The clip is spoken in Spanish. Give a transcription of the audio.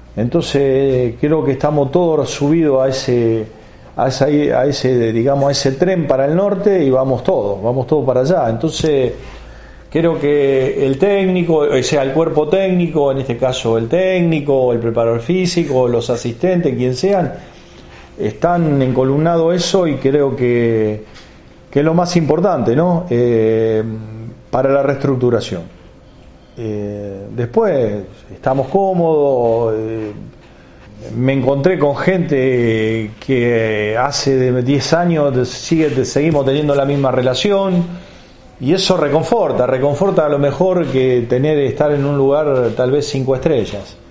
Entonces creo que estamos todos subidos a ese, digamos, a ese tren para el norte y vamos todos para allá. Entonces creo que el técnico, o sea, el cuerpo técnico, en este caso el técnico, el preparador físico, los asistentes, quien sean, están encolumnados eso, y creo que es lo más importante, ¿no? Para la reestructuración. Después estamos cómodos. Me encontré con gente que hace de 10 años seguimos teniendo la misma relación, y eso reconforta a lo mejor que estar en un lugar tal vez 5 estrellas.